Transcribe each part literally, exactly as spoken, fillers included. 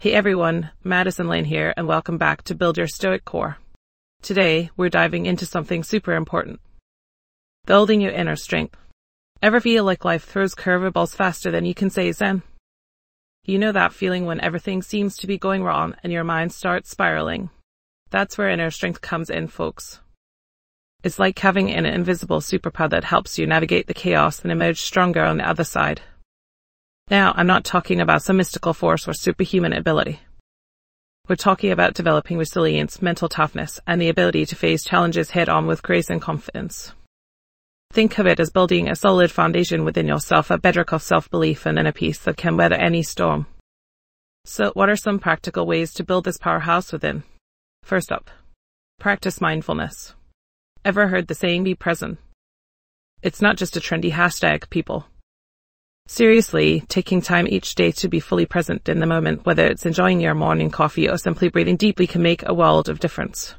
Hey everyone, Madison Lane here, and welcome back to Build Your Stoic Core. Today, we're diving into something super important. Building your inner strength. Ever feel like life throws curveballs faster than you can say zen? You know that feeling when everything seems to be going wrong and your mind starts spiraling? That's where inner strength comes in, folks. It's like having an invisible superpower that helps you navigate the chaos and emerge stronger on the other side. Now, I'm not talking about some mystical force or superhuman ability. We're talking about developing resilience, mental toughness, and the ability to face challenges head-on with grace and confidence. Think of it as building a solid foundation within yourself, a bedrock of self-belief and inner peace that can weather any storm. So, what are some practical ways to build this powerhouse within? First up, practice mindfulness. Ever heard the saying, be present? It's not just a trendy hashtag, people. Seriously, taking time each day to be fully present in the moment, whether it's enjoying your morning coffee or simply breathing deeply, can make a world of difference.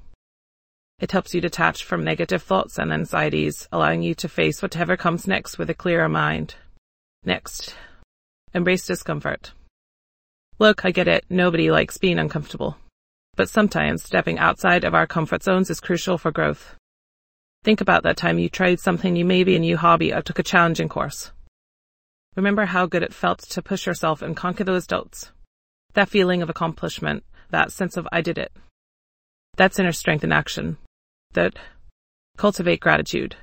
It helps you detach from negative thoughts and anxieties, allowing you to face whatever comes next with a clearer mind. Next, embrace discomfort. Look, I get it, nobody likes being uncomfortable. But sometimes stepping outside of our comfort zones is crucial for growth. Think about that time you tried something new, maybe a new hobby, or took a challenging course. Remember how good it felt to push yourself and conquer those doubts. That feeling of accomplishment, that sense of I did it. That's inner strength in action. Third, cultivate gratitude.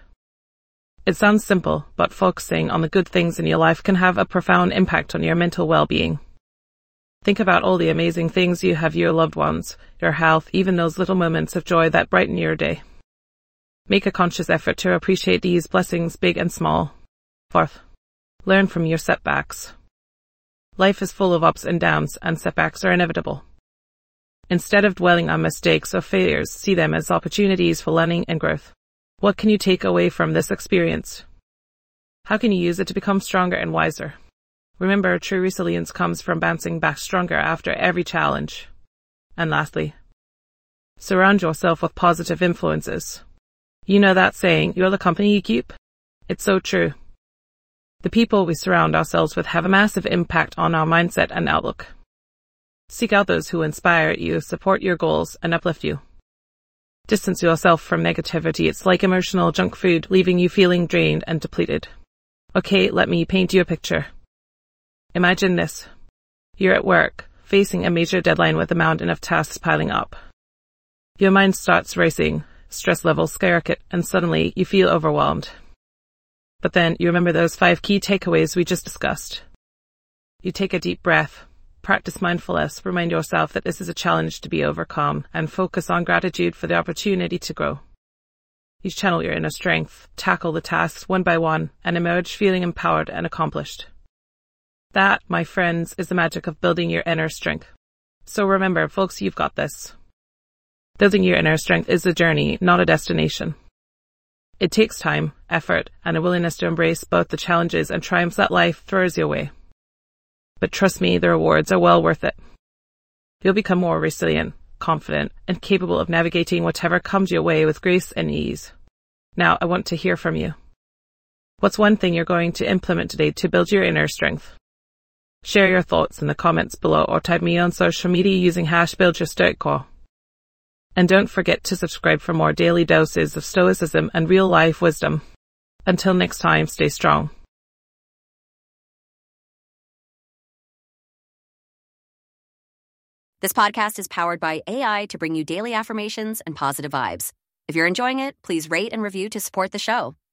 It sounds simple, but focusing on the good things in your life can have a profound impact on your mental well-being. Think about all the amazing things you have, your loved ones, your health, even those little moments of joy that brighten your day. Make a conscious effort to appreciate these blessings, big and small. Fourth, learn from your setbacks. Life is full of ups and downs, and setbacks are inevitable. Instead of dwelling on mistakes or failures, see them as opportunities for learning and growth. What can you take away from this experience? How can you use it to become stronger and wiser? Remember, true resilience comes from bouncing back stronger after every challenge. And lastly, surround yourself with positive influences. You know that saying, you're the company you keep? It's so true. The people we surround ourselves with have a massive impact on our mindset and outlook. Seek out those who inspire you, support your goals, and uplift you. Distance yourself from negativity. It's like emotional junk food, leaving you feeling drained and depleted. Okay, let me paint you a picture. Imagine this. You're at work, facing a major deadline with a mountain of tasks piling up. Your mind starts racing, stress levels skyrocket, and suddenly you feel overwhelmed. But then you remember those five key takeaways we just discussed. You take a deep breath, practice mindfulness, remind yourself that this is a challenge to be overcome, and focus on gratitude for the opportunity to grow. You channel your inner strength, tackle the tasks one by one, and emerge feeling empowered and accomplished. That, my friends, is the magic of building your inner strength. So remember, folks, you've got this. Building your inner strength is a journey, not a destination. It takes time, effort, and a willingness to embrace both the challenges and triumphs that life throws your way. But trust me, the rewards are well worth it. You'll become more resilient, confident, and capable of navigating whatever comes your way with grace and ease. Now, I want to hear from you. What's one thing you're going to implement today to build your inner strength? Share your thoughts in the comments below or tag me on social media using hash BuildYourStoicCore. And don't forget to subscribe for more daily doses of stoicism and real-life wisdom. Until next time, stay strong. This podcast is powered by A I to bring you daily affirmations and positive vibes. If you're enjoying it, please rate and review to support the show.